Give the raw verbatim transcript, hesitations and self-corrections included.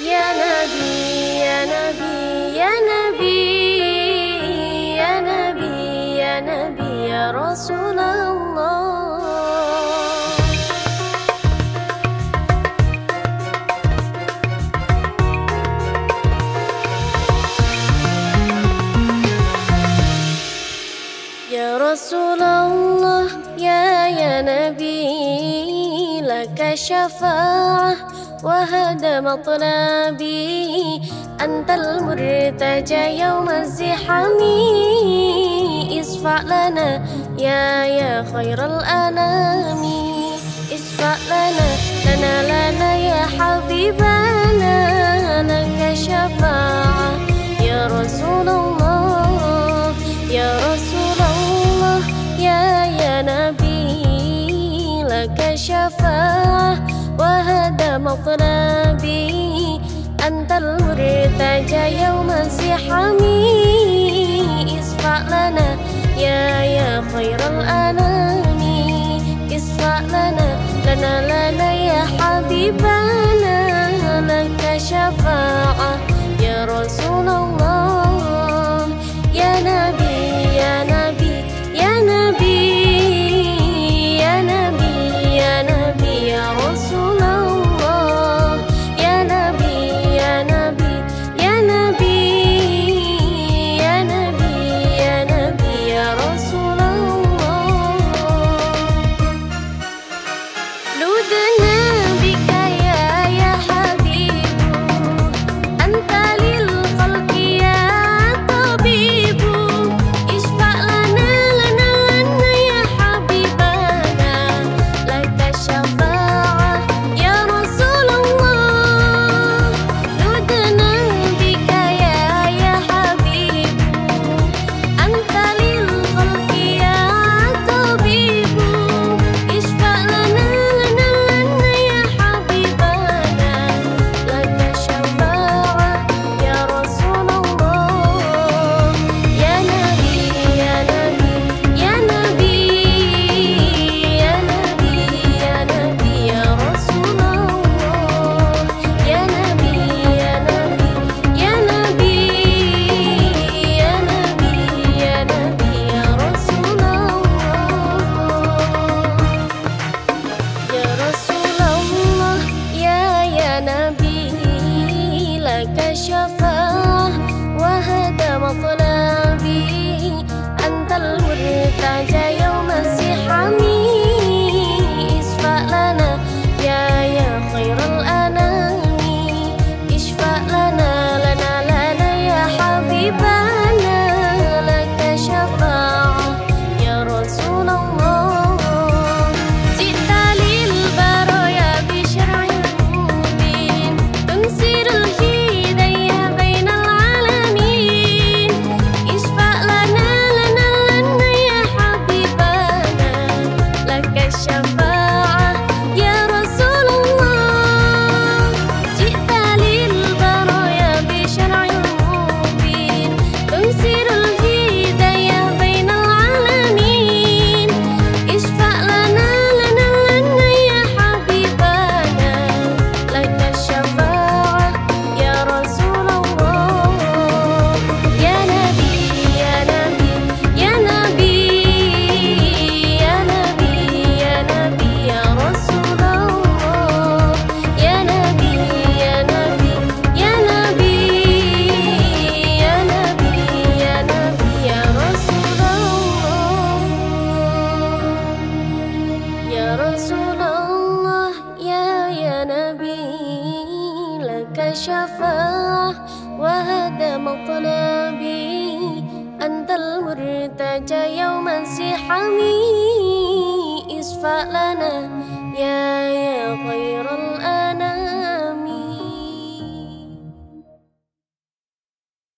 Ya Nabi, ya Nabi, ya Nabi, ya Nabi, ya Nabi, ya Rasulullah. Ya Rasulullah, ya ya Nabi, laka syafa'ah wa hada matlabi, antal murtaja yawma zihami, isfa' lana ya ya khairal anami, isfa' lana lana lana ya habibana, laka syafa'ah ya Rasulullah, ya Rasulullah, ya ya Nabi, laka syafa'ah wa hada matlabi, antal murtaja yawma zihami, isfa' lana ya ya khairal anami, isfa' lana lana lana ya habibana, laka syafa'ah ya Rasulullah, ya Nabi, ya Nabi, ya Nabi, ya Nabi, ya Nabi, ya Rasulullah, ya Nabi, ya Nabi, ya Nabi, ya Nabi, ya Nabi, ya Rasulullah. Ludna bika ya ya habibu, anta lil khalqi ya tabibu, isfa' lana lana lana ya habibana, laka syafa'ah ya Rasulullah. Ludna bika ya ya habibu, anta lil khalqi ya tabibu, isfa' lana lana lana ya habibana, laka syafa'ah ya Rasulullah. Ya Nabi, ya Nabi, ya Nabi, ya Nabi, ya Nabi, ya Rasulullah. Ya Nabi, ya Nabi, ya Nabi, ya Nabi, ya Nabi, ya Rasulullah. Ya Rasulullah, ya ya Nabi, laka syafa'ah wa hada matlabi, antal murtaja yawma zihami, isfa' lana ya ya khairal anami, isfa' lana lana lana ya habibana, laka syafa'ah ya Rasulullah. Ji'ta lil baraya bi syar'in mubin, tunsirul hidayah bainal alamin, isfa' lana lana lana ya habibana, laka syafa'ah ya Rasulullah. Ji'ta lil baraya bi syar'in mubin, tunsirul hidayah bainal alamin, isfa' lana lana lana ya habibana, laka syafa'ah ya Rasulullah. Ya Nabi, ya Nabi, ya Nabi, ya Nabi, ya Nabi, ya Rasulullah. Ya Nabi, ya Nabi, ya Nabi, ya Nabi, ya Nabi, ya Rasulullah. Ya Rasulullah, ya ya Nabi, laka syafa'ah wa hada matlabi, antal murtaja yawma zihami, isfa' lana